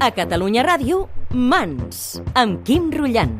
A Catalunya Ràdio, Mans, amb Quim Rullant.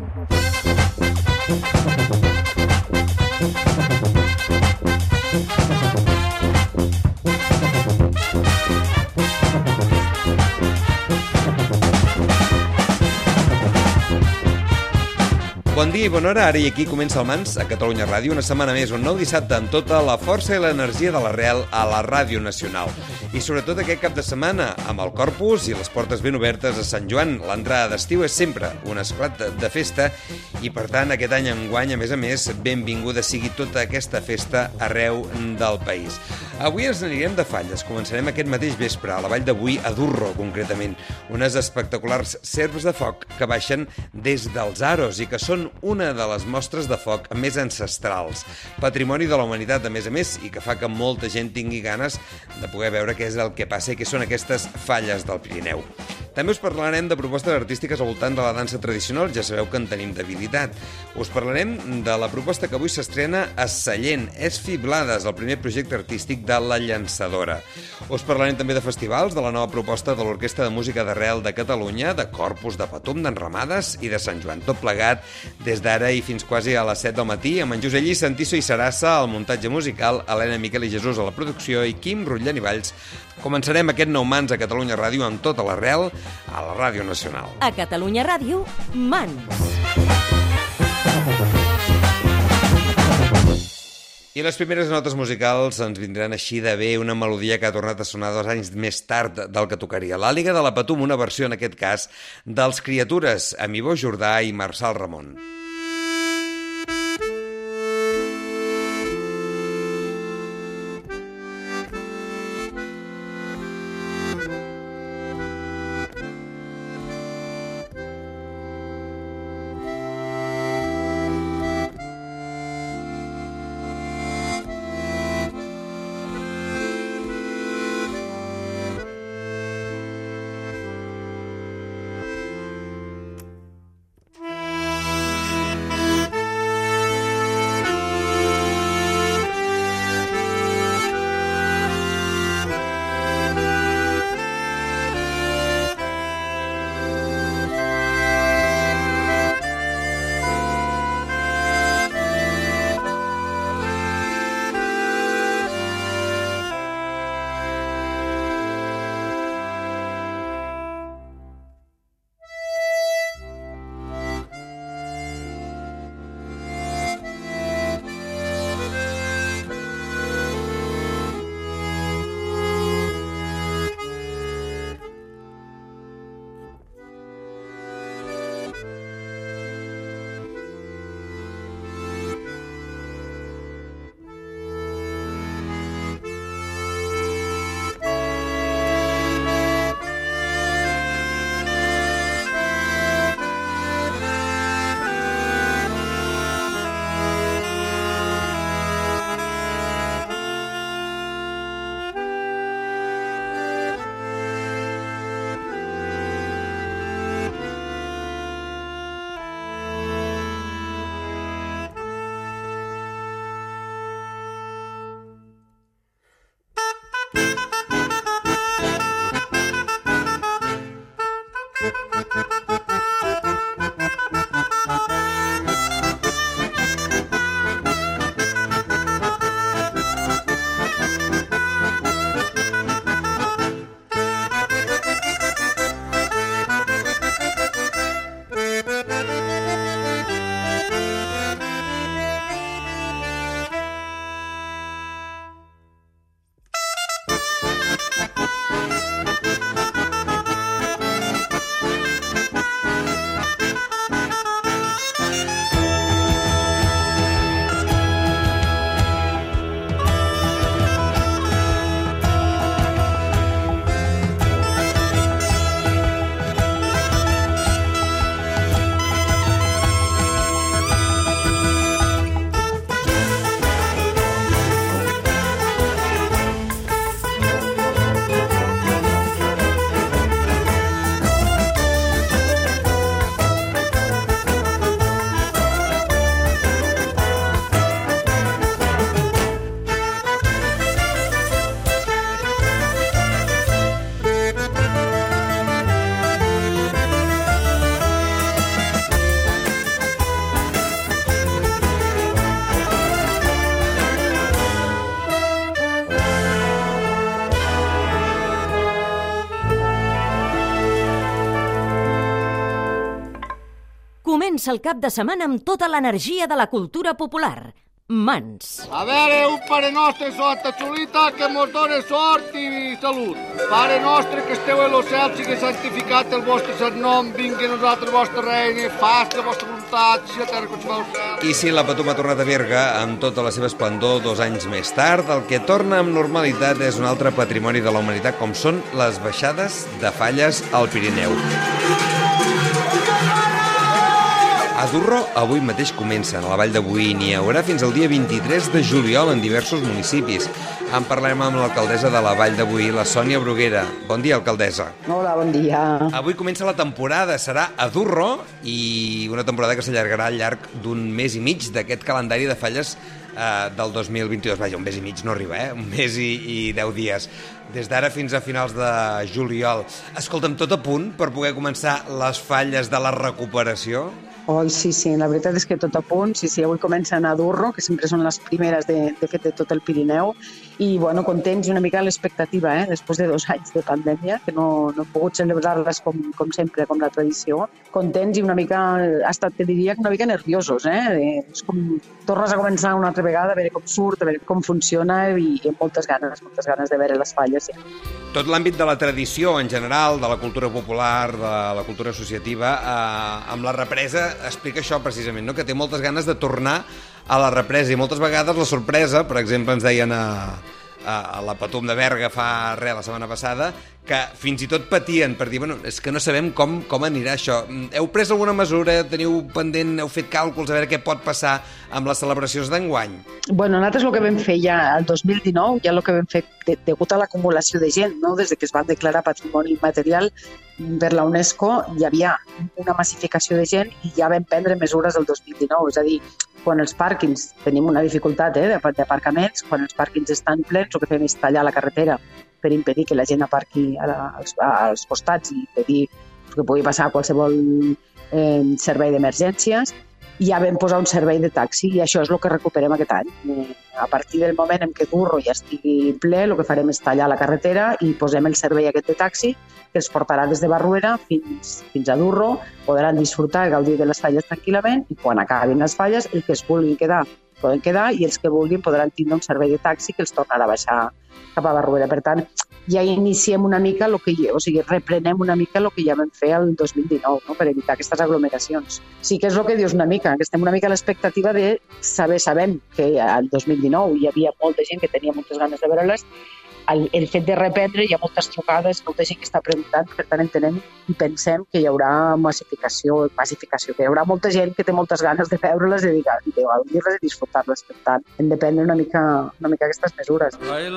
Bon dia i bona hora, ara i aquí comença el Mans a Catalunya Ràdio, una setmana més, un nou dissabte amb tota la força i l'energia de l'Arrel a la Ràdio Nacional. I sobretot aquest cap de setmana, amb el Corpus i les portes ben obertes a Sant Joan, l'entrada d'estiu és sempre un esclat de festa i, per tant, aquest any enguany, a més, benvinguda sigui tota aquesta festa arreu del país. Avui ens anirem de Falles. Començarem aquest mateix vespre, a la vall de Boí, a Durro, concretament. Unes espectaculars serps de foc que baixen des dels Aros i que són una de les mostres de foc més ancestrals. Patrimoni de la humanitat, a més, i que fa que molta gent tingui ganes de poder veure què és el que passa i què són aquestes falles del Pirineu. També us parlarem de propostes artístiques al voltant de la dansa tradicional, ja sabeu que en tenim debilitat. Us parlarem de la proposta que avui s'estrena a Sallent, És Fiblades, el primer projecte artístic de La Llançadora. Us parlarem també de festivals, de la nova proposta de l'Orquestra de Música d'Arrel de Catalunya, de Corpus, de Patum, d'Enramades i de Sant Joan. Tot plegat des d'ara i fins quasi a les 7 del matí, amb en José Lluís Santiso i Sarassa al muntatge musical, Helena Miquel i Jesús a la producció i Quim Rullant i Valls. Començarem aquest nou Mans a Catalunya Ràdio amb tota l'Arrel a la Ràdio Nacional. A Catalunya Ràdio, Mans. I les primeres notes musicals ens vindran així de bé, una melodia que ha tornat a sonar 2 anys més tard del que tocaria. L'Àliga de la Patum, una versió en aquest cas dels Criatures, amb Ivo Jordà i Marçal Ramon. Comença el cap de setmana amb tota l'energia de la cultura popular. Mans. A veure, un Pare Nostre sota xulita que mos done sort i salut. Pare Nostre que esteu a los cels, sigui santificat el vostre sant nom, vingui a nosaltres el vostre regne, faci la vostra voluntat, si a terra com si va al cel. I si la Patum ha tornat a Berga amb tota la seva esplendor 2 anys més tard, el que torna amb normalitat és un altre patrimoni de la humanitat, com són les baixades de falles al Pirineu. A Durro avui mateix comencen. A la Vall de Boí n'hi haurà fins al dia 23 de juliol en diversos municipis. En parlem amb l'alcaldessa de la Vall de Boí, la Sònia Bruguera. Bon dia, alcaldessa. Hola, bon dia. Avui comença la temporada, serà a Durro, i una temporada que s'allargarà al llarg d'un mes i mig d'aquest calendari de falles del 2022. Vaja, un mes i mig no arriba, un mes i 10 dies. Des d'ara fins a finals de juliol. Escolta'm, tot a punt per poder començar les falles de la recuperació? Oh, sí, la veritat és que tot a punt. Sí, avui comencen a Durro, que sempre són les primeres de fet de tot el Pirineu, i bueno, contents i una mica l'expectativa, després de 2 anys de pandèmia, que no hem pogut celebrar-les com sempre, com la tradició. Contents i una mica, ha estat, te diria, una mica nerviosos, És com tornes a començar una altra vegada, a veure com surt, a veure com funciona, i amb moltes ganes de veure les falles. Sí. Tot l'àmbit de la tradició en general, de la cultura popular, de la cultura associativa, amb la represa explica això precisament, no? Que té moltes ganes de tornar a la represa i moltes vegades la sorpresa, per exemple ens deien a la Patum de Berga la setmana passada, que fins i tot patien per dir, bueno, és que no sabem com anirà això. Heu pres alguna mesura, teniu pendent, heu fet càlculs a veure què pot passar amb les celebracions d'enguany? Bueno, nosaltres el que vam fer ja el 2019, ja el que vam fer degut a l'acumulació de gent, no? Des que es van declarar patrimoni immaterial per la UNESCO, hi havia una massificació de gent i ja vam prendre mesures el 2019, és a dir, quan els pàrquings tenim una dificultat d'aparcaments, quan els pàrquings estan plens, el que fem és tallar la carretera per impedir que la gent aparqui als costats i impedir que pugui passar qualsevol servei d'emergències. I ja vam posar un servei de taxi i això és el que recuperem aquest any. A partir del moment en què Durro ja estigui ple, el que farem és tallar la carretera i posem el servei aquest de taxi que els portarà des de Barruera fins a Durro, podran disfrutar i gaudir de les falles tranquil·lament i quan acabin les falles, els que es vulguin quedar poden quedar i els que vulguin podran tindre un servei de taxi que els tornarà a baixar cap a Barruera. Per tant, ja iniciem una mica, reprenem una mica el que ja vam fer el 2019, no? Per evitar aquestes aglomeracions. Sí que és el que dius una mica, que estem una mica a l'expectativa de sabem que el 2019 hi havia molta gent que tenia moltes ganes de veure-les. El fet de reprendre, hi ha moltes trucades, molta gent que està preguntant, per tant entenem i pensem que hi haurà massificació, que hi haurà molta gent que té moltes ganes de veure-les i de gaudir-les i disfrutar-les. Per tant, hem de prendre una mica aquestes mesures.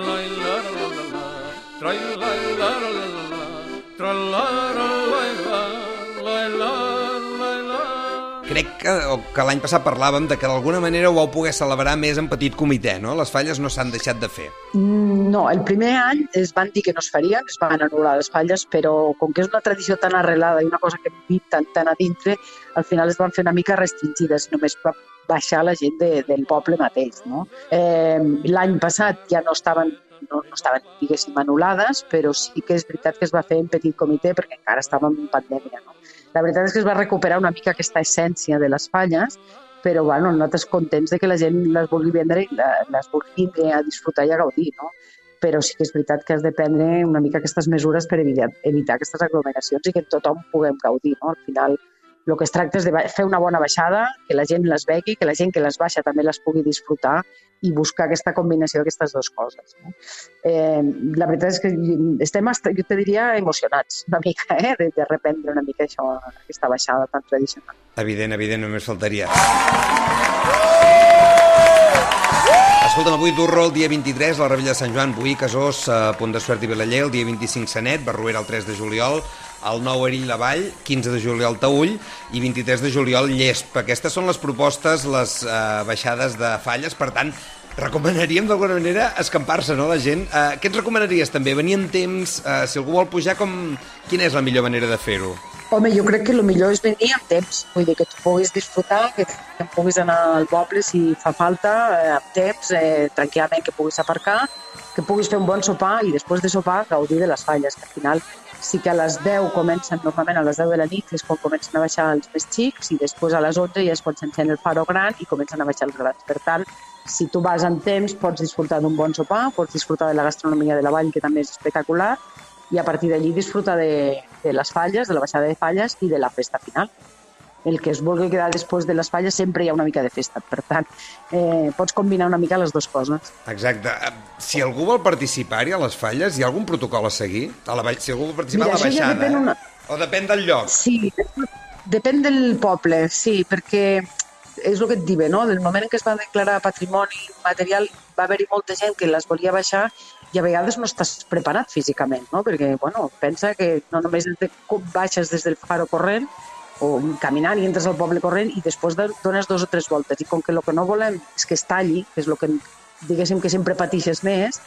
Crec que l'any passat parlàvem de que d'alguna manera ho vau poder celebrar més en petit comitè, no? Les falles no s'han deixat de fer. No, el primer any es van dir que no es farien, es van anul·lar les falles, però com que és una tradició tan arrelada i una cosa que hem dit tan a dintre, al final es van fer una mica restringides, només va baixar la gent del poble mateix, no? L'any passat ja no estaven, diguéssim, anul·lades, però sí que és veritat que es va fer en petit comitè perquè encara estàvem en pandèmia, no? La veritat és que es va recuperar una mica aquesta essència de les falles, però bueno, nosaltres contents de que la gent les vulgui vendre i les vulgui a disfrutar i a gaudir, no? Però sí que és veritat que has de prendre una mica aquestes mesures per evitar aquestes aglomeracions i que tothom puguem gaudir, no? Al final, el que es tracta és de fer una bona baixada, que la gent les vegi, que la gent que les baixa també les pugui disfrutar i buscar aquesta combinació d'aquestes dues coses, no? La veritat és que estem, jo te diria, emocionats una mica, de reprendre una mica això, aquesta baixada tan tradicional. Evident, només faltaria. Escolta'm, avui Durro el dia 23, la Revetlla de Sant Joan, Boí, Casós, Pont de Suert i Vilaller, el dia 25 Sanet, Barruera el 3 de juliol, el 9 Erill la Vall, 15 de juliol Taüll i 23 de juliol Llesp. Aquestes són les propostes, les baixades de falles, per tant, recomanaríem d'alguna manera escampar-se, no, la gent? Què ens recomanaries també? Venir en temps, si algú vol pujar, quina és la millor manera de fer-ho? Home, jo crec que el millor és venir amb temps, vull dir que tu puguis disfrutar, que puguis anar al poble si fa falta, amb temps, tranquil·lament que puguis aparcar que puguis fer un bon sopar i després de sopar gaudir de les falles, que al final sí que a les 10 comencen, normalment a les 10 de la nit és quan comencen a baixar els més xics i després a les 11 ja és quan s'encén el faro gran i comencen a baixar els grans. Per tant, si tu vas en temps pots disfrutar d'un bon sopar, pots disfrutar de la gastronomia de la vall, que també és espectacular, i a partir d'allí disfrutar de les falles, de la baixada de falles i de la festa final. El que es vulgui quedar després de les falles sempre hi ha una mica de festa, per tant, pots combinar una mica les dues coses. Exacte. Si algú vol participar-hi a les falles, hi ha algun protocol a seguir? Si algú vol participar a la baixada, o depèn del lloc? Sí, depèn del poble, sí, perquè és el que et dic, no? Del moment en què es va declarar patrimoni material va haver-hi molta gent que les volia baixar i a vegades no estàs preparat físicament, no? Perquè, bueno, pensa que no només baixes des del faro corrent o caminant i entres al poble corrent i després dones 2 o 3 voltes. I com que el que no volem és que es talli, que és el que diguéssim que sempre patixes més,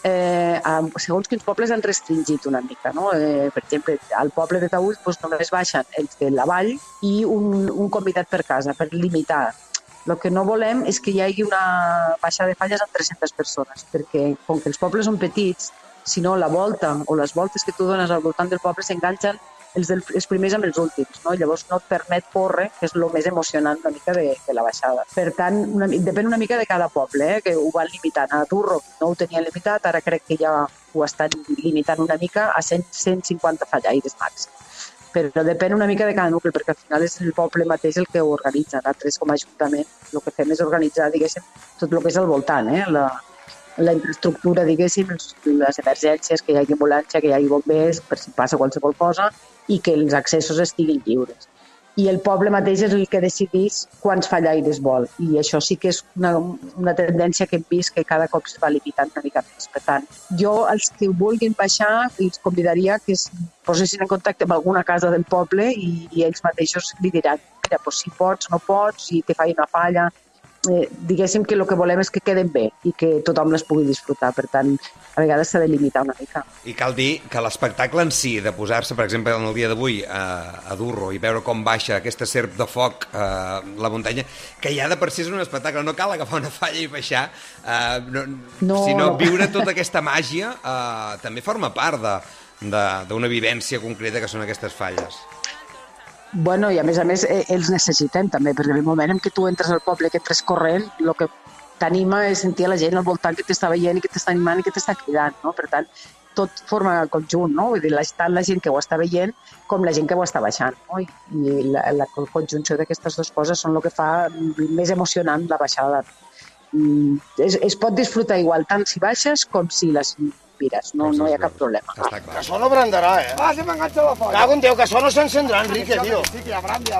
segons quins pobles han restringit una mica, no? Per exemple, al poble de Taüll només baixen els de la vall i un convidat per casa, per limitar. El que no volem és que hi hagi una baixada de falles amb 300 persones, perquè com que els pobles són petits, si no la volta o les voltes que tu dones al voltant del poble s'enganxen els primers amb els últims, no? Llavors no et permet córrer, que és el més emocionant una mica de la baixada. Per tant, depèn una mica de cada poble, que ho van limitant. A Durro no ho tenien limitat, ara crec que ja ho estan limitant una mica a 150 fallaires màxim. Però depèn una mica de cada nucli, perquè al final és el poble mateix el que ho organitza. Nosaltres, com a ajuntament, el que fem és organitzar, diguéssim, tot el que és al voltant, la infraestructura, diguéssim, les emergències, que hi hagi ambulància, que hi hagi bombers, per si passa qualsevol cosa, i que els accessos estiguin lliures. I el poble mateix és el que decidís quants fallaires vol. I això sí que és una tendència que hem vist que cada cop es va limitant una mica més. Per tant, jo, els que vulguin baixar, els convidaria que es posessin en contacte amb alguna casa del poble i ells mateixos li diran, mira, si pots, no pots, si te fa una falla. Diguéssim que el que volem és que queden bé i que tothom les pugui disfrutar. Per tant, a vegades s'ha de limitar una mica. I cal dir que l'espectacle en si, de posar-se, per exemple, en el dia d'avui a Durro i veure com baixa aquesta serp de foc la muntanya, que ja de per si és un espectacle, no cal agafar una falla i baixar, sinó viure tota aquesta màgia també forma part d'una vivència concreta que són aquestes falles. Bueno, i a més, els necessitem també, perquè el moment en què tu entres al poble, que entres corrent, el que t'anima és sentir a la gent al voltant que t'està veient i que t'està animant i que t'està cridant, no? Per tant, tot forma conjunt, no? Vull dir, tant la gent que ho està veient com la gent que ho està baixant, no? I la conjunció d'aquestes dues coses són el que fa més emocionant la baixada. Es pot disfrutar igual tant si baixes com si les mires, no hi ha cap problema. Que això no brandarà, Va, se m'enganxa la folla. Cago en Déu, que això no s'encendrà, Enrique, tio. Sí, que abrandi.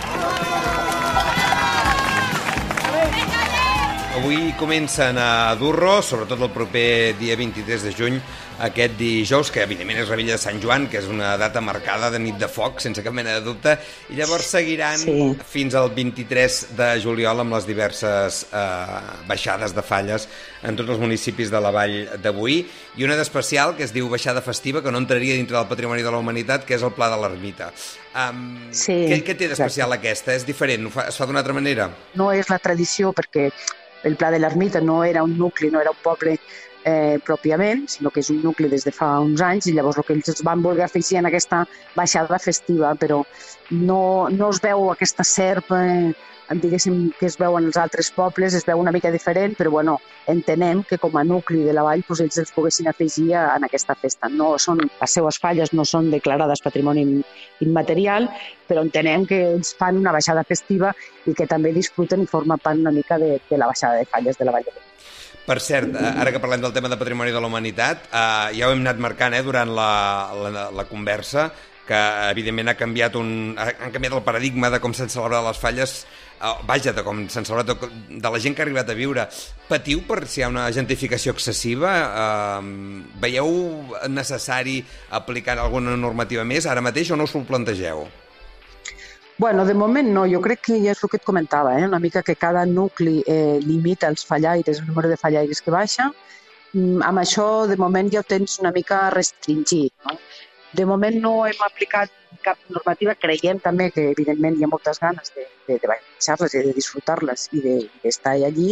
Avui comencen a Durro, sobretot el proper dia 23 de juny, aquest dijous, que evidentment és Revetlla de Sant Joan, que és una data marcada de nit de foc, sense cap mena de dubte, i llavors seguiran fins al 23 de juliol amb les diverses baixades de falles en tots els municipis de la Vall d'Avui, i una d'especial que es diu Baixada Festiva, que no entraria dintre del Patrimoni de la Humanitat, que és el Pla de l'Ermita. Què té d'especial aquesta? És diferent? Es fa d'una altra manera? No és la tradició, perquè el Pla de l'Ermita no era un nucli, no era un poble pròpiament, sinó que és un nucli des de fa uns anys, i llavors el que ells van voler afegir en aquesta baixada festiva, però no es veu aquesta serp, diguéssim, que es veu en els altres pobles, es veu una mica diferent, però bueno, entenem que com a nucli de la vall ells els poguessin afegir en aquesta festa. Les seues falles no són declarades patrimoni immaterial, però entenem que ells fan una baixada festiva i que també disfruten i formen part una mica de la baixada de falles de la Vall de Boí. Per cert, ara que parlem del tema de Patrimoni de la Humanitat, ja ho hem anat marcant durant la conversa, que evidentment han canviat el paradigma de com s'han celebrat les falles, de com s'han celebrat, de la gent que ha arribat a viure. Patiu per si hi ha una gentrificació excessiva? Veieu necessari aplicar alguna normativa més ara mateix o no us ho plantegeu? Bueno, de moment no, jo crec que ja és el que et comentava, una mica que cada nucli limita els fallaires, el número de fallaires que baixa. Amb això, de moment, ja ho tens una mica restringit, no? De moment no hem aplicat cap normativa, creiem també que evidentment hi ha moltes ganes de baixar-les i de disfrutar-les i d'estar allí,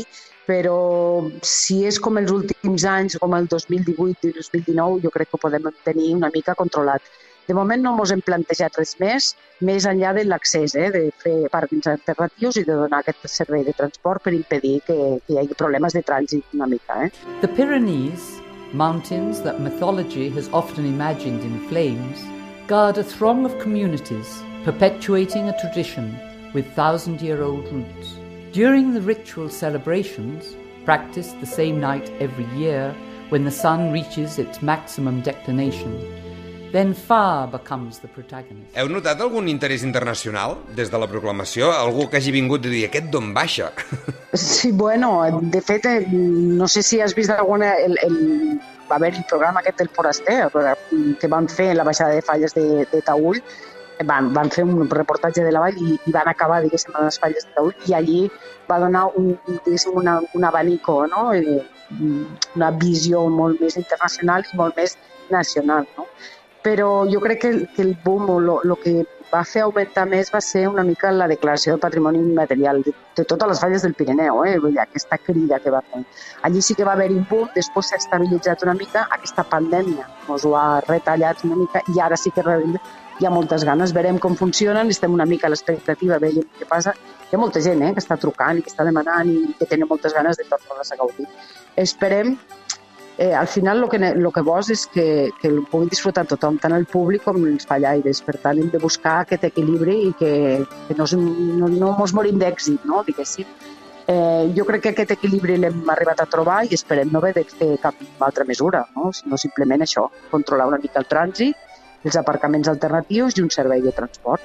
però si és com els últims anys, com el 2018 i 2019, jo crec que ho podem tenir una mica controlat. De moment no ens hem plantejat res més enllà de l'accés, de fer pàrquings alternatius i de donar aquest servei de transport per impedir que hi hagi problemes de trànsit una mica. The Pyrenees, mountains that mythology has often imagined in flames, guard a throng of communities, perpetuating a tradition with thousand-year-old roots. During the ritual celebrations, practiced the same night every year when the sun reaches its maximum declination, then fire becomes the protagonist. Heu notat algun interès internacional des de la proclamació? Algú que hagi vingut a dir aquest d'on baixa? Sí, bueno, de fet, no sé si has vist alguna... Va haver el programa aquest del Foraster, que van fer la baixada de falles de Taüll. Van fer un reportatge de la vall i van acabar, diguéssim, a les falles de Taüll, i allí va donar un abanico, no? Una visió molt més internacional i molt més nacional, no? Però jo crec que el boom, el que va fer augmentar més va ser una mica la declaració del patrimoni immaterial de totes les falles del Pirineu, aquesta crida que va fer. Allí sí que va haver un boom, després s'ha estabilitzat una mica, aquesta pandèmia ens ho ha retallat una mica i ara sí que hi ha moltes ganes, verem com funcionen, estem una mica a l'expectativa, veiem què passa. Hi ha molta gent que està trucant i que està demanant i que tenen moltes ganes de tornar-les a gaudir. Esperem, al final el que vols és que el pugui disfrutar tothom, tant el públic com els fallaires. Per tant, hem de buscar aquest equilibri i que no ens morim d'èxit, no? Diguéssim. Jo crec que aquest equilibri l'hem arribat a trobar i esperem no haver de fer cap altra mesura, no? Sinó simplement això, controlar una mica el trànsit, els aparcaments alternatius i un servei de transport.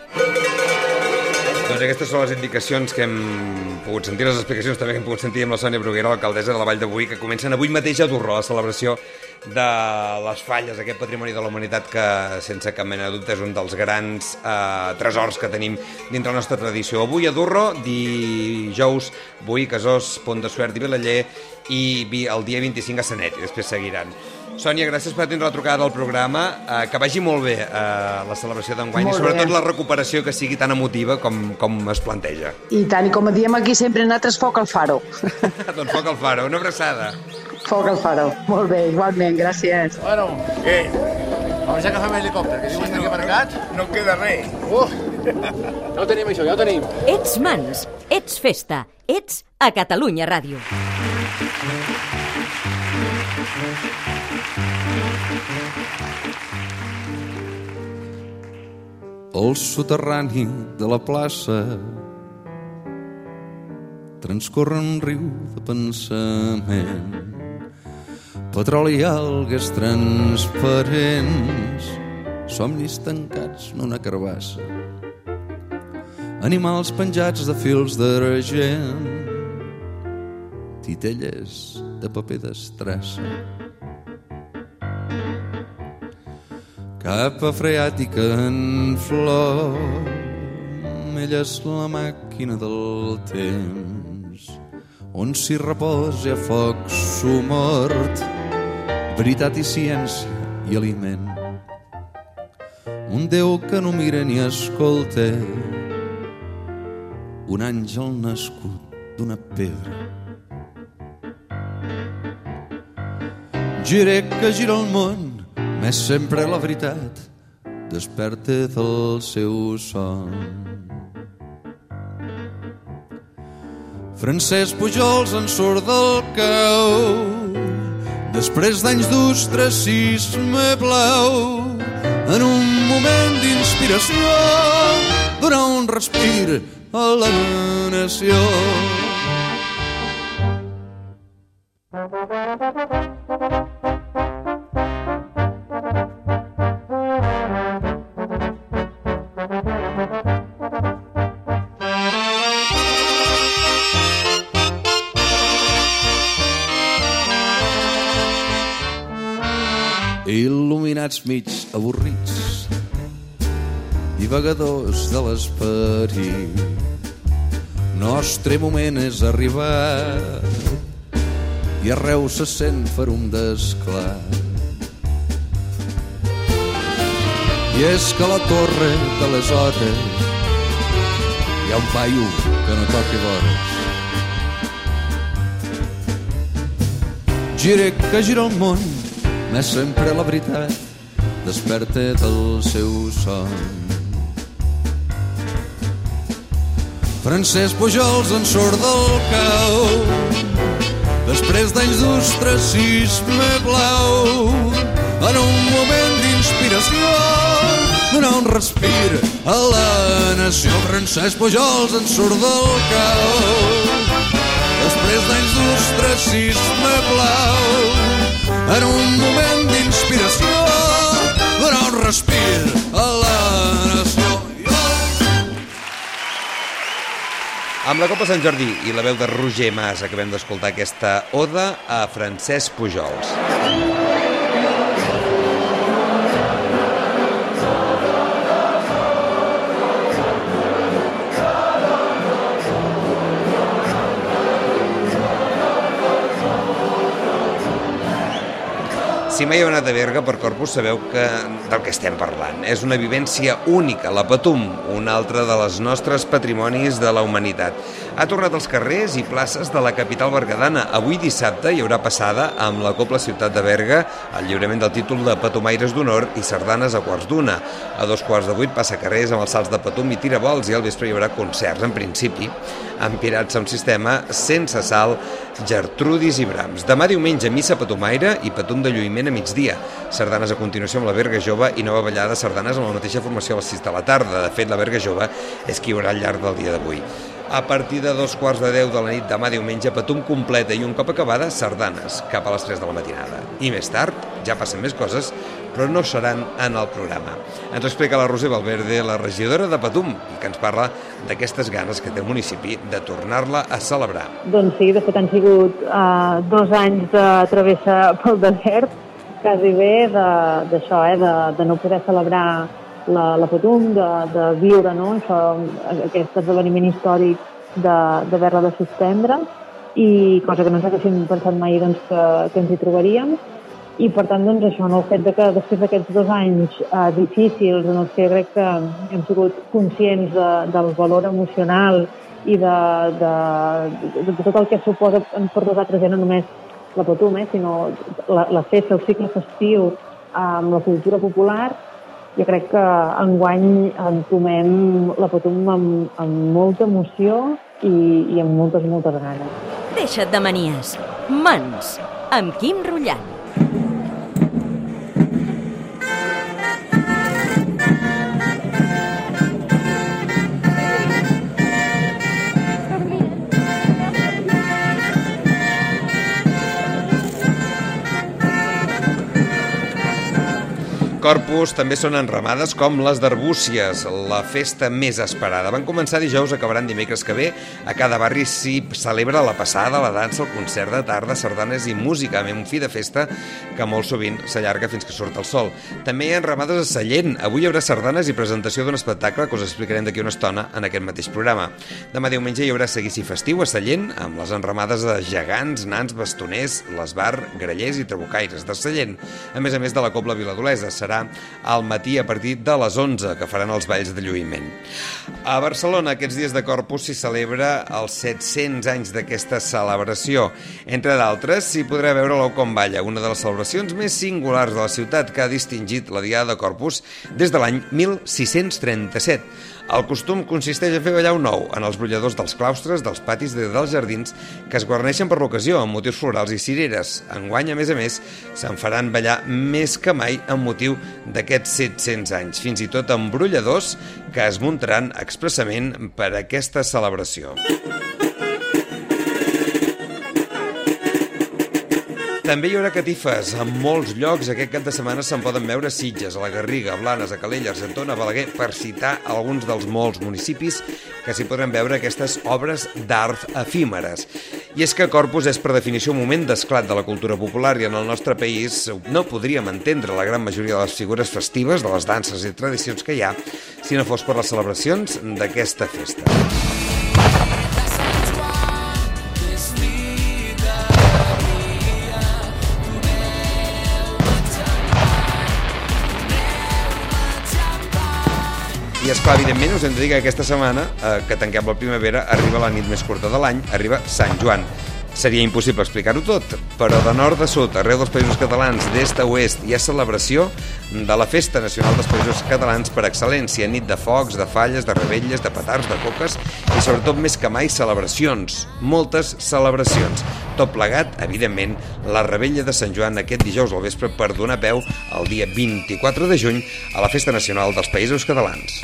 Doncs aquestes són les indicacions que hem pogut sentir, les explicacions també que hem pogut sentir amb la Sònia Bruguera, l'alcaldessa de la Vall de Boí, que comencen avui mateix a Durro, la celebració de les falles, aquest patrimoni de la humanitat que, sense cap mena de dubte, és un dels grans tresors que tenim dintre la nostra tradició. Avui a Durro, dijous, Boí, Casós, Pont de Suert i Vilaller, i el dia 25 a Sanet, i després seguiran. Sònia, gràcies per atendre la trucada del programa. Que vagi molt bé la celebració d'enguany i sobretot la recuperació que sigui tan emotiva com es planteja. I tant, i com diem aquí sempre nosaltres, foc al faro. Doncs foc al faro, una abraçada. Foc al faro, molt bé, igualment, gràcies. Bueno, vamos a agafar l'helicòpter, que diuen que aquí aparcat. No queda res. Ja ho tenim, això, ja ho tenim. Ets Mans, ets festa, ets a Catalunya Ràdio. Al soterrani de la plaça transcorre un riu de pensament, petroli i algues transparents, somnis tancats en una carbassa, animals penjats de fils d'argent, titelles de paper d'estrassa, capa freàtica en flor, ella és la màquina del temps, on s'hi reposa a foc sumort, veritat i ciència i aliment, un Déu que no mira ni escolta, un àngel nascut d'una pedra, giret que gira el món, més sempre la veritat desperta del seu son. Francesc Pujols en surt del cau després d'anys d'ostracisme blau, en un moment d'inspiració donar un respir a la nació. Il·luminats mig avorrits, divagadors de l'esperit, nostre moment és arribat i arreu se sent ferum d'esclat. I és que a la torre de les hores hi ha un paio que no toca vores, gire que gira el món, més sempre la veritat desperta del seu son. Francesc Pujols en surt del cau després d'anys d'ostracisme blau, en un moment d'inspiració donar un respir a la nació. Francesc Pujols en surt del cau després d'anys d'ostracisme blau, en un moment d'inspiració donar un respir a la nació. Amb la Copa Sant Jordi i la veu de Roger Mas acabem d'escoltar aquesta oda a Francesc Pujols. Si mai heu anat a Berga per Corpus sabeu del que estem parlant. És una vivència única, la Patum, un altre de les nostres patrimonis de la humanitat. Ha tornat als carrers i places de la capital berguedana. Avui dissabte hi haurà passada amb la Cobla Ciutat de Berga, el lliurament del títol de Patumaires d'Honor i sardanes a 7:15. A 7:45 passa carrers amb els salts de Patum i tirabols i al vespre hi haurà concerts, en principi, amb Pirats amb Sistema, Sense Sal, Gertrudis i Brahms. Demà diumenge, missa patumaire i Patum de lluïment a migdia. Sardanes a continuació amb la Berga Jove i nova ballada sardanes amb la mateixa formació a les 6 de la tarda. De fet, la Berga Jove és qui hi haurà al llarg del dia d'avui. A partir de 9:15 de la nit demà diumenge, Patum completa i un cop acabada, sardanes, cap a les 3 de la matinada. I més tard, ja passen més coses, però no seran en el programa. Ens ho explica la Roser Valverde, la regidora de Patum, i que ens parla d'aquestes ganes que té el municipi de tornar-la a celebrar. Doncs sí, de fet han sigut 2 anys de travessa pel desert, quasi bé d'això, de no poder celebrar la Patum, de viure, no?, això, aquest esdeveniment històric d'haver-la de suspendre, i cosa que no ens haguéssim pensat mai doncs, que ens hi trobaríem. I per tant, doncs, això, no? El fet de que després d'aquests 2 anys difícils en els que crec que hem sigut conscients del valor emocional i de tot el que suposa per nosaltres ja no només la Patum, sinó la festa, el cicle festiu amb la cultura popular, jo crec que enguany entomem la Patum amb molta emoció i amb moltes ganes. Deixa't de manies. Mans, amb Quim Rullant. Corpus també són enramades com les d'Arbúcies, la festa més esperada. Van començar dijous, acabaran dimecres que ve. A cada barri s'hi celebra la passada, la dansa, el concert de tarda, sardanes i música, amb un fi de festa que molt sovint s'allarga fins que surt el sol. També hi ha enramades a Sallent. Avui hi haurà sardanes i presentació d'un espectacle que us explicarem d'aquí una estona en aquest mateix programa. Demà diumenge hi haurà seguici festiu a Sallent, amb les enramades de gegants, nans, bastoners, l'esbar, grallers i trabucaires de Sallent. A més de la Cobla Viladolesa. Serà al matí a partir de les 11, que faran els balls de lluïment. A Barcelona, aquests dies de Corpus, s'hi celebra els 700 anys d'aquesta celebració. Entre d'altres, s'hi podrà veure l'Ocon Balla, una de les celebracions més singulars de la ciutat que ha distingit la Diada de Corpus des de l'any 1637. El costum consisteix a fer ballar un ou en els brolladors dels claustres, dels patis i dels jardins que es guarneixen per l'ocasió amb motius florals i cireres. Enguany, a més, se'n faran ballar més que mai amb motiu d'aquests 700 anys, fins i tot amb brolladors que es muntaran expressament per a aquesta celebració. També hi haurà catifes en molts llocs. Aquest cap de setmana se'n poden veure a Sitges, a la Garriga, a Blanes, a Calella, a Argentona, a Balaguer, per citar alguns dels molts municipis que s'hi podran veure aquestes obres d'art efímeres. I és que Corpus és per definició un moment d'esclat de la cultura popular i en el nostre país no podríem entendre la gran majoria de les figures festives, de les danses i tradicions que hi ha, si no fos per les celebracions d'aquesta festa. I esclar, evidentment, us hem de dir que aquesta setmana, que tanquem la primavera, arriba la nit més curta de l'any, arriba Sant Joan. Seria impossible explicar-ho tot, però de nord a sud, arreu dels Països Catalans, d'est a oest, hi ha celebració de la Festa Nacional dels Països Catalans per excel·lència, nit de focs, de falles, de revetlles, de petards, de coques i sobretot més que mai celebracions, moltes celebracions. Tot plegat, evidentment, la revetlla de Sant Joan aquest dijous al vespre per donar peu el dia 24 de juny a la Festa Nacional dels Països Catalans.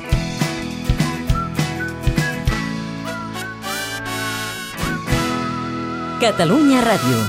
Catalunya Ràdio.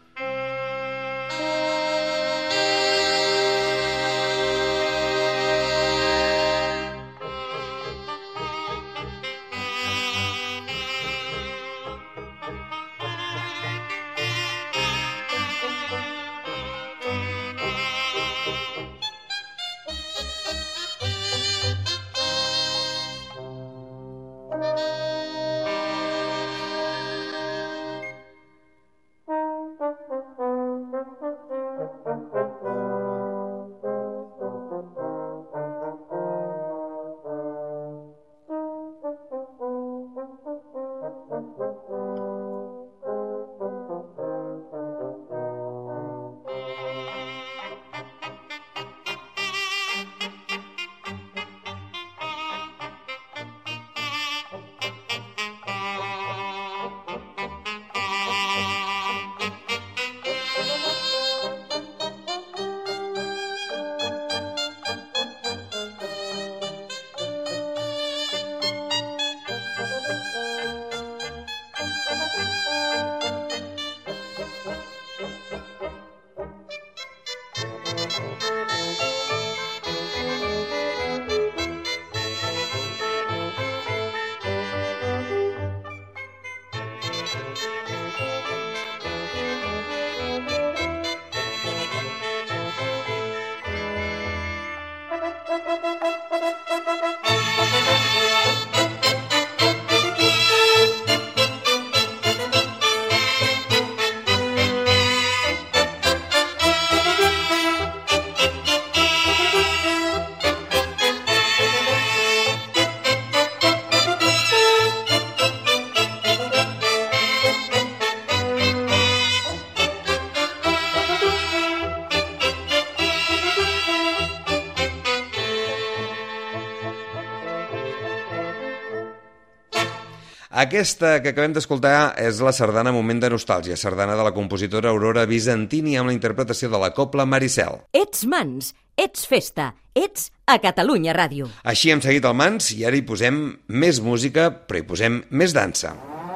Aquesta que acabem d'escoltar és la sardana Moment de Nostàlgia, sardana de la compositora Aurora Bizantini amb la interpretació de la cobla Maricel. Ets Mans, ets festa, ets a Catalunya Ràdio. Així hem seguit el Mans i ara hi posem més música, però hi posem més dansa.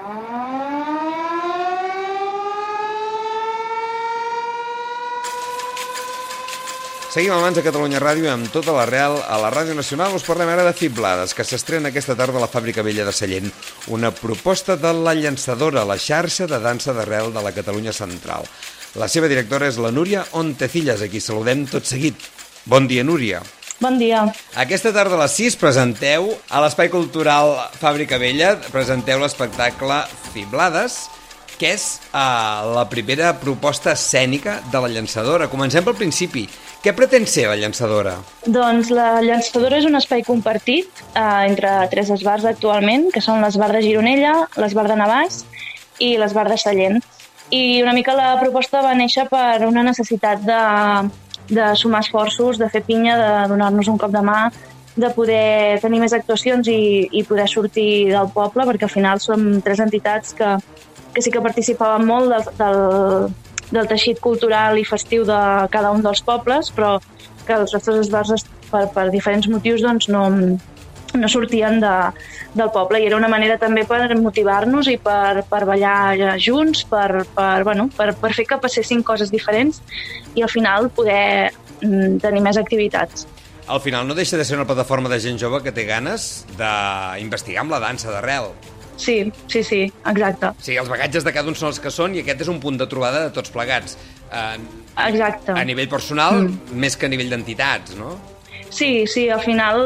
Seguim el Mans a Catalunya Ràdio i amb tota l'arrel a la Ràdio Nacional us parlem ara de Fiblades, que s'estrena aquesta tarda a la Fàbrica Vella de Sallent. Una proposta de La Llançadora, la xarxa de dansa d'arrel de la Catalunya Central. La seva directora és la Núria Ontecillas, a qui saludem tot seguit. Bon dia, Núria. Bon dia. Aquesta tarda a les 6 presenteu a l'Espai Cultural Fàbrica Vella, presenteu l'espectacle Fiblades, que és la primera proposta escènica de La Llançadora. Comencem pel principi. Què pretén ser La Llançadora? Doncs La Llançadora és un espai compartit entre tres esbars actualment, que són l'Esbar de Gironella, l'Esbar de Navàs i l'Esbar de Sallent. I una mica la proposta va néixer per una necessitat de sumar esforços, de fer pinya, de donar-nos un cop de mà, de poder tenir més actuacions i poder sortir del poble, perquè al final som tres entitats que sí que participaven molt del teixit cultural i festiu de cada un dels pobles, però que els nostres esbars per diferents motius doncs, no sortien del poble, i era una manera també per motivar-nos i per ballar junts, per fer que passessin coses diferents i al final poder tenir més activitats. Al final no deixa de ser una plataforma de gent jove que té ganes d'investigar amb la dansa d'arrel. Sí, exacte. Sí, els bagatges de cada un són els que són i aquest és un punt de trobada de tots plegats. Exacte. A nivell personal, més que a nivell d'entitats, no? Sí, al final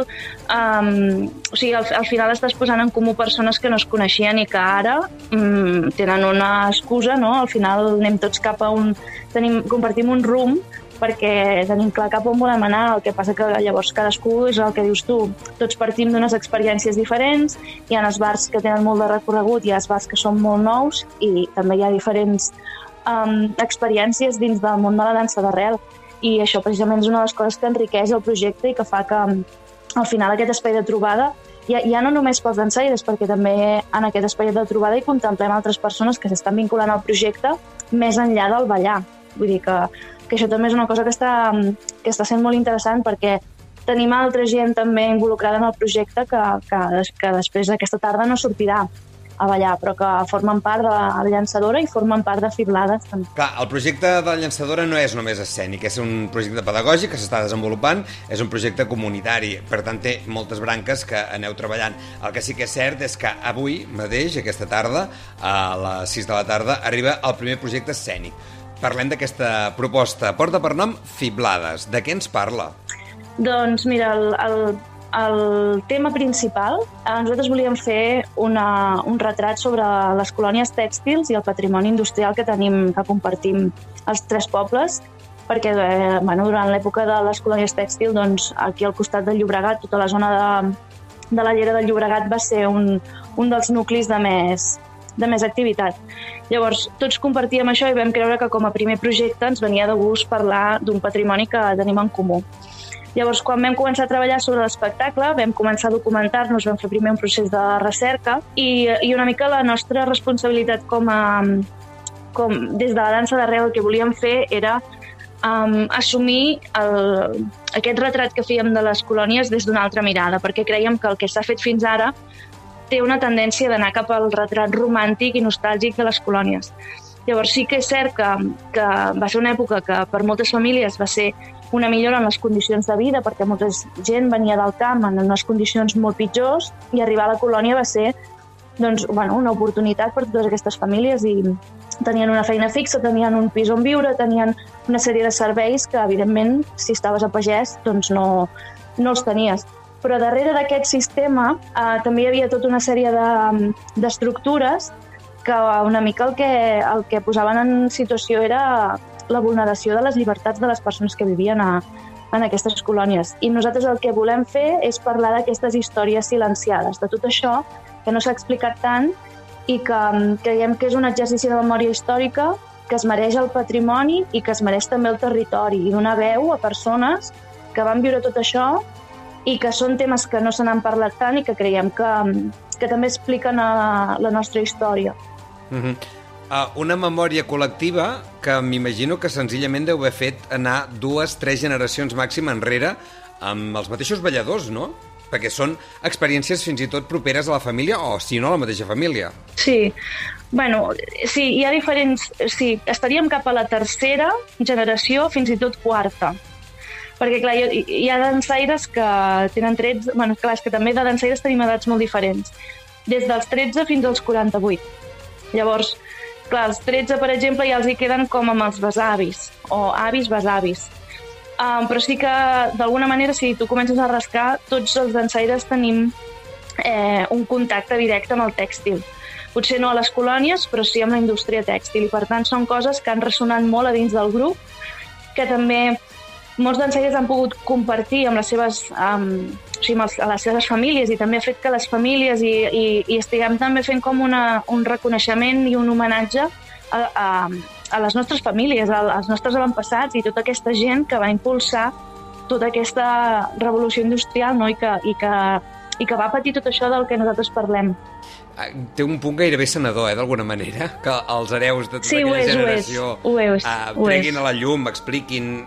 al final estàs posant en comú persones que no es coneixien i que ara tenen una excusa, no? Al final anem tots cap a compartim un rumb perquè tenim clar cap on volem anar, el que passa que llavors cadascú és el que dius tu, tots partim d'unes experiències diferents, hi ha esbarts que tenen molt de recorregut, hi ha esbarts que són molt nous i també hi ha diferents experiències dins del món de la dansa d'arrel, i això precisament és una de les coses que enriqueix el projecte i que fa que al final aquest espai de trobada ja no només pels dansaires, perquè també en aquest espai de trobada hi contemplem altres persones que s'estan vinculant al projecte més enllà del ballar. Vull dir que això també és una cosa que està sent molt interessant, perquè tenim altra gent també involucrada en el projecte que després d'aquesta tarda no sortirà a ballar, però que formen part de la llançadora i formen part de Fiblades també. Clar, el projecte de la llançadora no és només escènic, és un projecte pedagògic que s'està desenvolupant, és un projecte comunitari, per tant té moltes branques que aneu treballant. El que sí que és cert és que avui mateix, aquesta tarda, a les 6 de la tarda, arriba el primer projecte escènic. Parlem d'aquesta proposta. Porta per nom Fiblades. De què ens parla? Doncs mira, el tema principal, nosaltres volíem fer un retrat sobre les colònies tèxtils i el patrimoni industrial que tenim, que compartim els tres pobles, perquè durant l'època de les colònies tèxtils, doncs, aquí al costat del Llobregat, tota la zona de la llera del Llobregat va ser un dels nuclis de més activitat. Llavors, tots compartíem això i vam creure que com a primer projecte ens venia de gust parlar d'un patrimoni que tenim en comú. Llavors, quan vam començar a treballar sobre l'espectacle, vam començar a documentar-nos, vam fer primer un procés de recerca i una mica la nostra responsabilitat des de la dansa d'arrel, el que volíem fer era assumir aquest retrat que fèiem de les colònies des d'una altra mirada, perquè creiem que el que s'ha fet fins ara té una tendència d'anar cap al retrat romàntic i nostàlgic de les colònies. Llavors sí que és cert que va ser una època que per moltes famílies va ser una millora en les condicions de vida, perquè molta gent venia del camp en unes condicions molt pitjors i arribar a la colònia va ser una oportunitat per totes aquestes famílies i tenien una feina fixa, tenien un pis on viure, tenien una sèrie de serveis que, evidentment, si estaves a pagès, doncs no els tenies. Però darrere d'aquest sistema també hi havia tota una sèrie d'estructures que una mica el que posaven en situació era la vulneració de les llibertats de les persones que vivien en aquestes colònies. I nosaltres el que volem fer és parlar d'aquestes històries silenciades, de tot això que no s'ha explicat tant i que creiem que és un exercici de memòria històrica que es mereix el patrimoni i que es mereix també el territori i donar veu a persones que van viure tot això i que són temes que no se n'han parlat tant i que creiem que també expliquen la nostra història. Una memòria col·lectiva que m'imagino que senzillament deu haver fet anar 2-3 generacions màxim enrere amb els mateixos balladors, no? Perquè són experiències fins i tot properes a la família o, si no, a la mateixa família. Sí, sí, hi ha diferents... Sí, estaríem cap a la tercera generació, fins i tot quarta. Perquè, clar, hi ha dansaires que tenen 13... Clar, és que també de dansaires tenim edats molt diferents. Des dels 13 fins als 48. Llavors, clar, els 13, per exemple, ja els hi queden com amb els besavis, o avis, besavis. Però sí que, d'alguna manera, si tu comences a rascar, tots els dansaires tenim un contacte directe amb el tèxtil. Potser no a les colònies, però sí amb la indústria tèxtil. I, per tant, són coses que han ressonat molt a dins del grup, que també molts dansaires han pogut compartir amb les seves, a les seves famílies, i també ha fet que les famílies i estiguem també fent com un reconeixement i un homenatge a les nostres famílies, als nostres avantpassats i tota aquesta gent que va impulsar tota aquesta revolució industrial, no? I que va patir tot això del que nosaltres parlem. Té un punt gairebé sanador, d'alguna manera, que els hereus de tota aquella generació treguin a la llum, expliquin...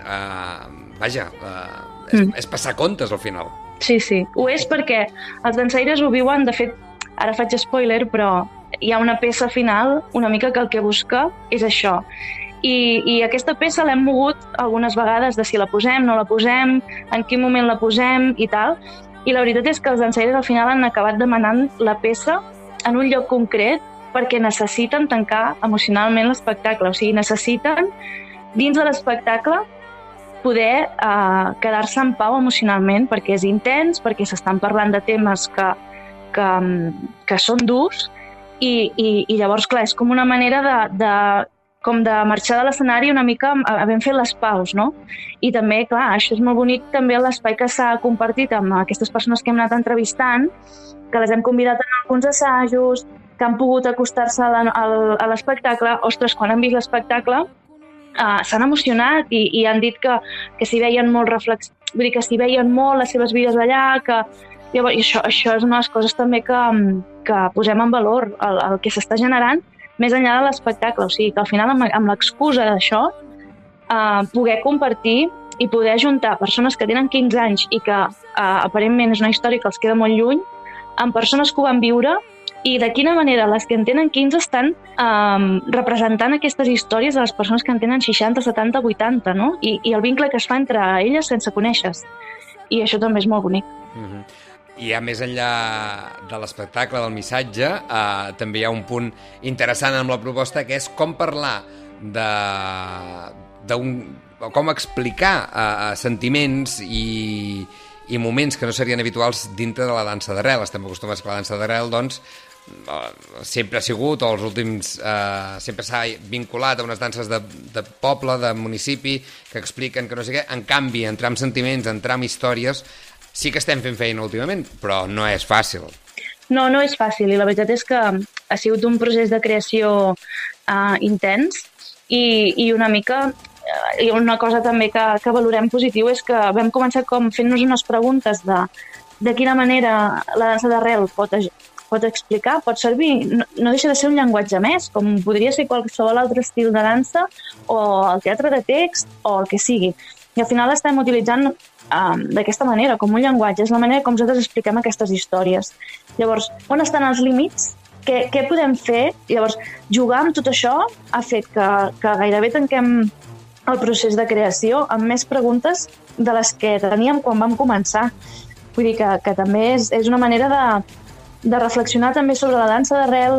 és passar comptes al final. Sí, ho és perquè els dansaires ho viuen, de fet, ara faig spoiler, però hi ha una peça final una mica que el que busca és això. I aquesta peça l'hem mogut algunes vegades de si la posem, no la posem, en quin moment la posem i tal, i la veritat és que els dansaires al final han acabat demanant la peça en un lloc concret perquè necessiten tancar emocionalment l'espectacle, o sigui, necessiten dins de l'espectacle poder quedar-se en pau emocionalment perquè és intens, perquè s'estan parlant de temes que són durs i llavors, clar, és com una manera de com de marxar de l'escenari una mica havent fet les paus, no? I també, clar, això és molt bonic també l'espai que s'ha compartit amb aquestes persones que hem anat entrevistant, que les hem convidat a alguns assajos, que han pogut acostar-se a l'espectacle. Ostres, quan han vist l'espectacle s'han emocionat i han dit que s'hi veien molt vull dir que s'hi veien molt les seves vides allà, que llavors, això és una de les coses també que posem en valor, el que s'està generant més enllà de l'espectacle. O sigui, que al final amb l'excusa d'això poder compartir i poder ajuntar persones que tenen 15 anys i que aparentment és una història que els queda molt lluny, amb persones que ho van viure i de quina manera les que en tenen 15 estan representant aquestes històries de les persones que en tenen 60, 70, 80, no? I el vincle que es fa entre elles sense conèixer-se. I això també és molt bonic. I ja més enllà de l'espectacle, del missatge, també hi ha un punt interessant amb la proposta, que és com parlar com explicar sentiments i moments que no serien habituals dintre de la dansa d'arrel. Estem acostumats que la dansa d'arrel, doncs, sempre ha sigut, o els últims sempre s'ha vinculat a unes danses de poble, de municipi, que expliquen que no sé què. En canvi, entrar en sentiments, entrar en històries, sí que estem fent feina últimament, però no és fàcil. No és fàcil, i la veritat és que ha sigut un procés de creació intens i una mica... I una cosa també que valorem positiu és que vam començar com fent-nos unes preguntes de quina manera la dansa d'arrel pot explicar, pot servir. No deixa de ser un llenguatge més, com podria ser qualsevol altre estil de dansa o el teatre de text o el que sigui. I al final l'estem utilitzant d'aquesta manera, com un llenguatge. És la manera com nosaltres expliquem aquestes històries. Llavors, on estan els límits? Què podem fer? Llavors, jugar amb tot això ha fet que gairebé tanquem el procés de creació amb més preguntes de les que teníem quan vam començar. Vull dir que també és una manera de reflexionar també sobre la dansa d'arrel,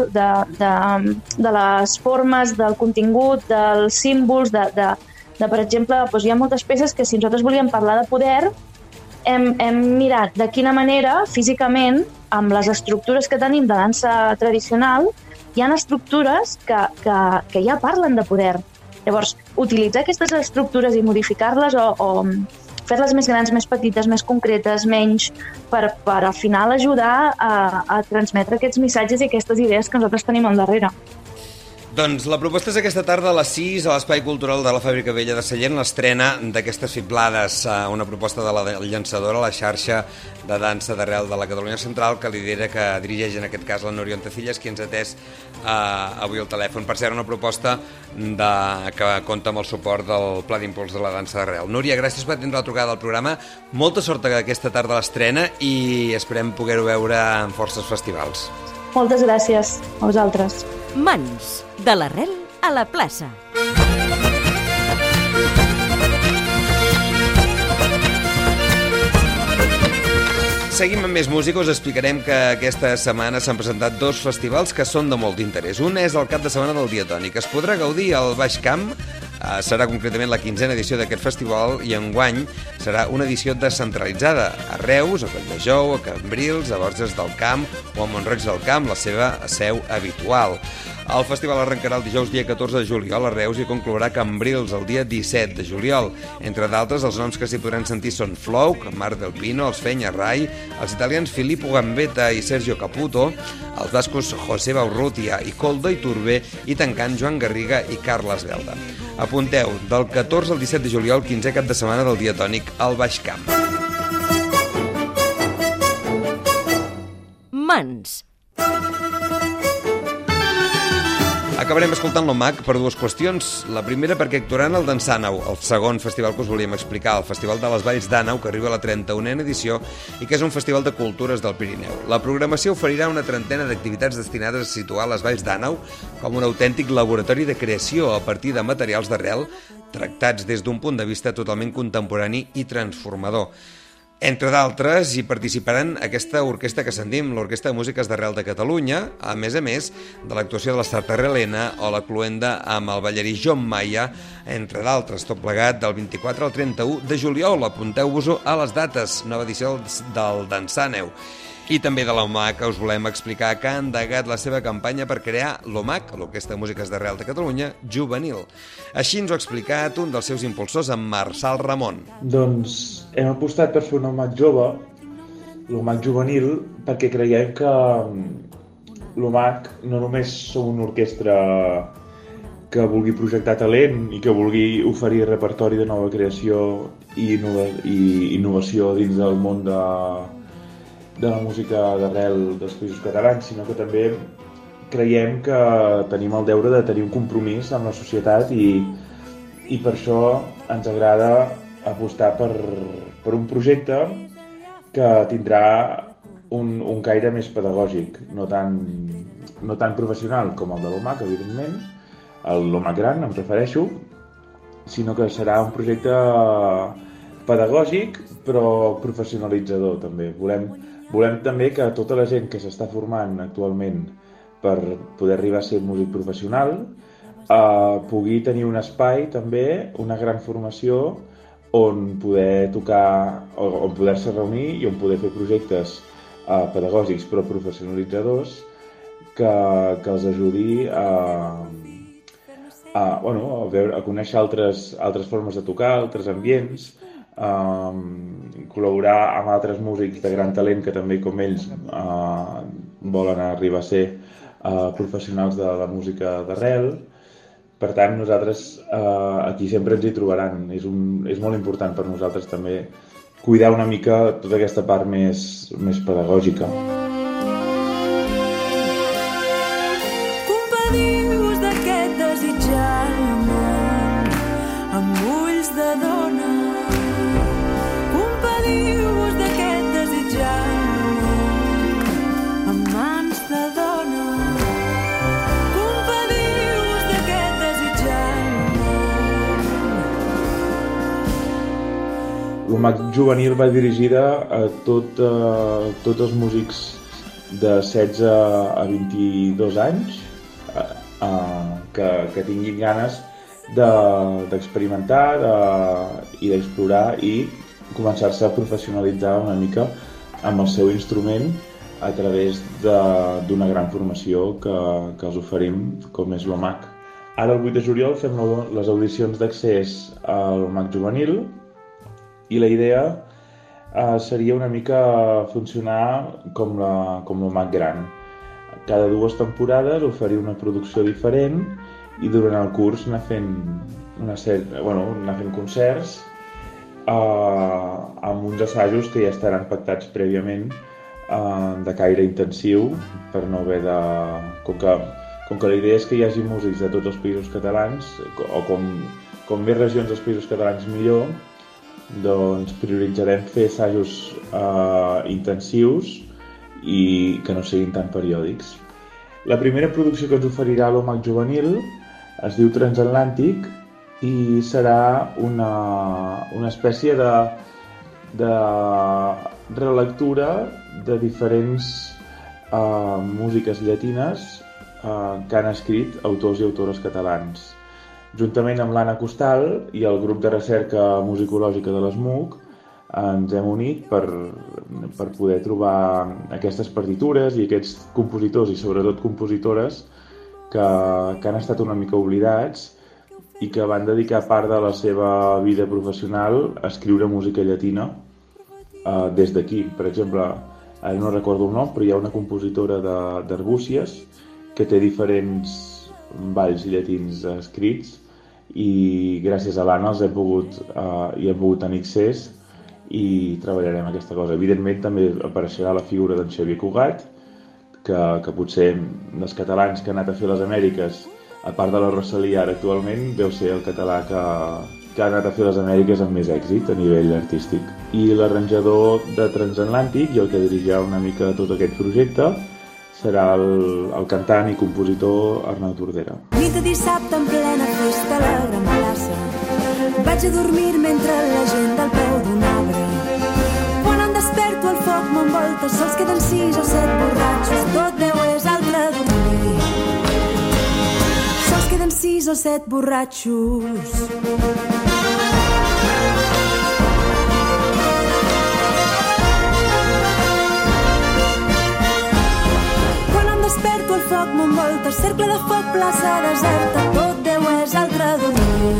de les formes, del contingut, dels símbols, per exemple, doncs hi ha moltes peces que si nosaltres volíem parlar de poder, hem mirat de quina manera, físicament, amb les estructures que tenim de dansa tradicional, hi ha estructures que ja parlen de poder. Llavors, utilitzar aquestes estructures i modificar-les o fer-les més grans, més petites, més concretes, menys, per al final ajudar a transmetre aquests missatges i aquestes idees que nosaltres tenim al darrere. Doncs la proposta és aquesta tarda a les 6 a l'Espai Cultural de la Fàbrica Vella de Sallent, l'estrena d'aquestes fiblades, una proposta de la llançadora, la xarxa de dansa d'arrel de la Catalunya Central, que lidera, que dirigeix en aquest cas la Núria Ontecillas, qui ens ha atès avui al telèfon. Per ser una proposta que compta amb el suport del Pla d'Impuls de la dansa d'arrel. Núria, gràcies per atendre la trucada del programa. Molta sort aquesta tarda a l'estrena i esperem poder-ho veure en forces festivals. Moltes gràcies a vosaltres. Mans, de l'arrel a la plaça. Seguim amb més música. Us explicarem que aquesta setmana s'han presentat dos festivals que són de molt d'interès. Un és el cap de setmana del Diatònic. Es podrà gaudir al Baix Camp. Serà concretament la 15a edició d'aquest festival i enguany serà una edició descentralitzada a Reus, a Colldejou, a Cambrils, a Borges del Camp o a Mont-roig del Camp, la seva seu habitual. El festival arrencarà el dijous dia 14 de juliol a Reus i conclourà a Cambrils el dia 17 de juliol. Entre d'altres, els noms que s'hi podran sentir són Flouk, Mar del Pino, els Fenya Rai, els italians Filippo Gambetta i Sergio Caputo, els bascos Joseba Urrutia i Koldo Iturbe i tancant Joan Garriga i Carles Belda. Apunteu, del 14 al 17 de juliol, 15è cap de setmana del Diatònic al Baix Camp. Mans. Acabarem escoltant l'OMAC per dues qüestions. La primera perquè actuaran al Dansàneu, el segon festival que us volíem explicar, el Festival de les Valls d'Àneu, que arriba a la 31a edició i que és un festival de cultures del Pirineu. La programació oferirà una trentena d'activitats destinades a situar les Valls d'Àneu com un autèntic laboratori de creació a partir de materials d'arrel tractats des d'un punt de vista totalment contemporani i transformador. Entre d'altres, hi participaran aquesta orquestra que sentim, l'Orquestra de Músiques d'Arrel de Catalunya, a més de l'actuació de l'Estat Arrelena o la cloenda amb el ballarí John Maia, entre d'altres, tot plegat del 24 al 31 de juliol. Apunteu-vos-ho a les dates, nova edició del Dansàneu. I també de l'OMAC us volem explicar que ha endegat la seva campanya per crear l'OMAC, l'Orquestra de Músiques d'Arrel de Catalunya, juvenil. Així ens ho ha explicat un dels seus impulsors, en Marçal Ramon. Doncs hem apostat per fer un OMAC jove, l'OMAC juvenil, perquè creiem que l'OMAC no només som una orquestra que vulgui projectar talent i que vulgui oferir repertori de nova creació i innovació dins del món de la música d'arrel dels Països Catalans, sinó que també creiem que tenim el deure de tenir un compromís amb la societat i per això ens agrada apostar per un projecte que tindrà un caire més pedagògic, no tan professional com el de l'OMAC, evidentment, l'OMAC gran, em refereixo, sinó que serà un projecte pedagògic però professionalitzador també. Volem també que tota la gent que s'està formant actualment per poder arribar a ser músic professional pugui tenir un espai també, una gran formació on poder tocar, on poder-se reunir i on poder fer projectes pedagògics però professionalitzadors que els ajudi a conèixer altres formes de tocar, altres ambients, col·laborar amb altres músics de gran talent que també com ells volen arribar a ser professionals de la música d'arrel. Per tant, nosaltres aquí sempre ens hi trobaran. És molt important per nosaltres també cuidar una mica tota aquesta part més pedagògica. Compadius d'aquest desitjar el món amb ulls de dona. Compadius d'aquest desitjar el món amb mans de dona. Compadius d'aquest desitjar el món. L'OMAC juvenil va dirigida a tots els músics de 16 a 22 anys que tinguin ganes d'experimentar i d'explorar i començar-se a professionalitzar una mica amb el seu instrument a través d'una gran formació que els oferim com és l'OMAC. Ara el 8 de juliol fem les audicions d'accés a l'OMAC juvenil i la idea seria una mica funcionar com l'OMAC gran. Cada 2 temporades oferir una producció diferent i durant el curs anar fent concerts amb uns assajos que ja estaran pactats prèviament de caire intensiu per no haver de... Com que la idea és que hi hagi músics de tots els països catalans o com més regions dels països catalans millor, doncs prioritzarem fer assajos intensius i que no siguin tan periòdics. La primera producció que ens oferirà l'OMAC juvenil es diu Transatlàntic i serà una espècie de relectura de diferents músiques llatines que han escrit autors i autores catalans. Juntament amb l'Anna Costal i el grup de recerca musicològica de l'ESMUC ens hem unit per poder trobar aquestes partitures i aquests compositors i sobretot compositores que han estat una mica oblidats i que van dedicar part de la seva vida professional a escriure música llatina des d'aquí. Per exemple, ara no recordo el nom, però hi ha una compositora d'Arbúcies que té diferents balls llatins escrits i gràcies a l'Anna hem pogut tenir accés i treballarem aquesta cosa. Evidentment també apareixerà la figura d'en Xavier Cugat, que potser dels catalans que han anat a fer les Amèriques, a part de la Rosalía ara actualment, deu ser el català que ha anat a fer les Amèriques amb més èxit a nivell artístic. I l'arranjador de Transatlàntic i el que dirigirà una mica tot aquest projecte serà el cantant i compositor Arnau Tordera. Nit de dissabte en plena festa a la gran plaça. Vaig a dormir mentre la gent al peu d'un arbre. Quan em desperto el foc m'envolta, sols queden 6 o 7 borratxos, tot deu és altre dormir. Sols queden 6 o 7 borratxos. cercle de foc, plaça deserta, tot Déu és altre dormir.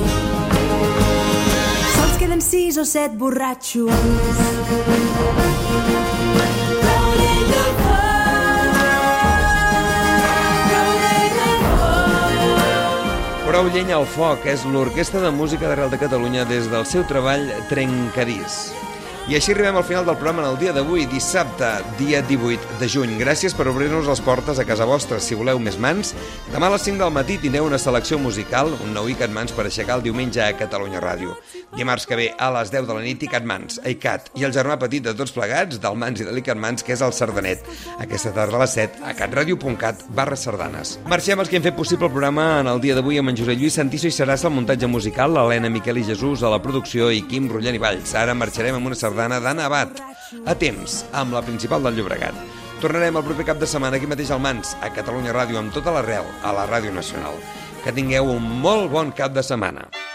Sols queden 6 o 7 borratxos. Prou llenya al foc és l'Orquestra de Música d'Arrel de Catalunya des del seu treball Trencadís. I així arribem al final del programa en el dia d'avui, dissabte, dia 18 de juny. Gràcies per obrir-nos les portes a casa vostra. Si voleu més mans, demà a les 5 del matí tindreu una selecció musical, un nou ICAT Mans per aixecar el diumenge a Catalunya Ràdio. Dimarts que ve a les 10 de la nit, ICAT Mans, ICAT i el germà petit de tots plegats, del Mans i de l'ICAT Mans, que és el Sardanet. Aquesta tarda a les 7 a catradio.cat/sardanes. Marxem els que hem fet possible el programa en el dia d'avui amb en Josep Lluís Santiso i Seràs al muntatge musical, l'Helena Miquel i Jesús a la producció i Quim Rullant i Valls. Ara marxarem amb una sardana d'Anna Abad, a temps, amb la principal del Llobregat. Tornarem el proper cap de setmana aquí mateix al Mans, a Catalunya Ràdio, amb tota l'arrel, a la Ràdio Nacional. Que tingueu un molt bon cap de setmana.